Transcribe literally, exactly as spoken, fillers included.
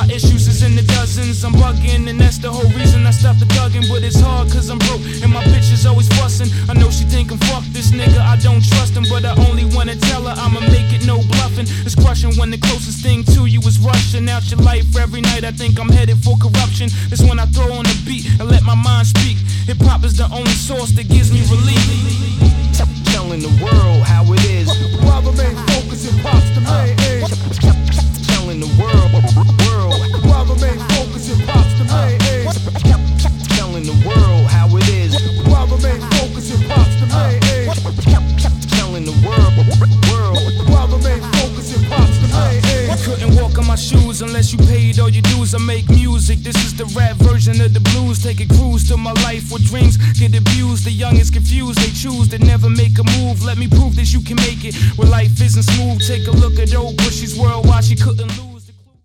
My issues is in the dozens. I'm bugging, and that's the whole reason I stopped the thugging. But it's hard cause I'm broke, and my bitch is always fussing. I know she thinking, fuck this nigga, I don't trust him. But I only wanna tell her I'ma make it, no bluffing. It's crushing when the closest thing to you is rushing out your life. Every night I think I'm headed for corruption. It's when I throw on the beat and let my mind speak. Hip hop is the only source that gives me relief. Telling the world how it is. While the main focus in pop's the main aim. Telling the world, world. While the main focus in pop's the main aim. Telling the world how it is. While the main focus in pop's the main aim. Telling the world, world. While the main focus in pop's the main aim. You couldn't walk on my shoes unless you paid all your dues. I make music, this is the rap version of the blues. Take a cruise to my life where dreams get abused. The young is confused, they choose to never make a move. Let me prove that you can make it where life isn't smooth. Take a look at old Bushy's world, why she couldn't lose.